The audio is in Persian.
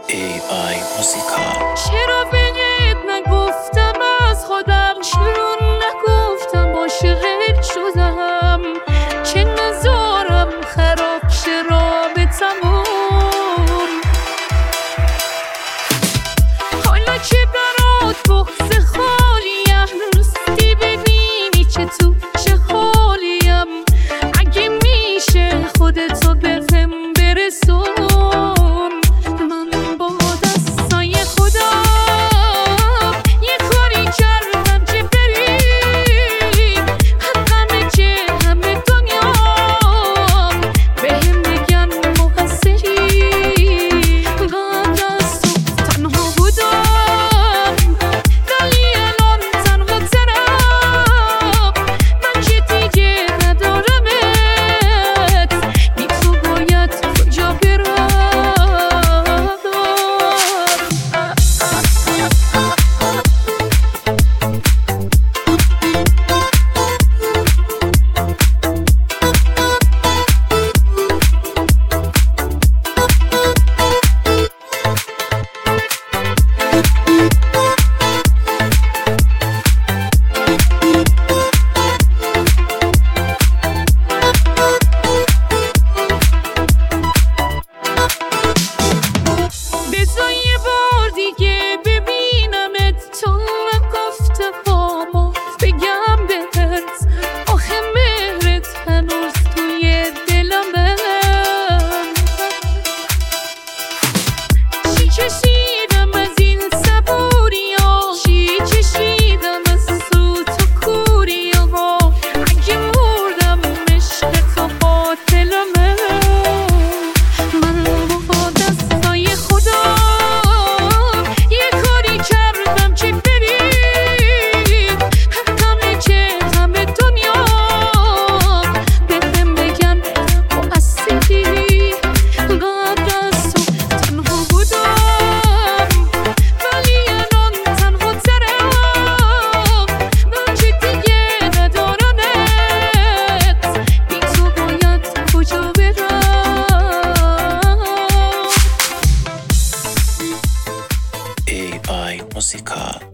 AI موسیقا. چرا بهت نگفتم از خودم، چرا نگفتم عاشقت شدم، که نذارم خراب شه رابطمون. حالا که برات بغض خالیم، راستی ببینی که تو چه حالیم. اگه میشه خودتو بهم برسون، من با دستای خودم یه کاری کردم که بری. همه که همه دنیا بهم بگن مقصری. قبل از تو تنها بودم، ولی الان تنها ترم. من که دیگه ندارمت، بی تو باید کجا برم. بذار یه بار دیگه ببینمت، تا نگفته با ما بگم بهت. آخه مهرت هنوز توی دلمه. چی کشیدم از این صبوریا، چی کشیدم از سوت و کوریا. اگه مردم عشق تو قاتلمه. من با دستای خودم یه کاری کردم که بری. همه که همه دنیا بهم بگن مقصری. قبل از تو تنها بودم، ولی الان تنها ترم. من که دیگه ندارمت، بی تو باید کجا برم. AI موسیقا.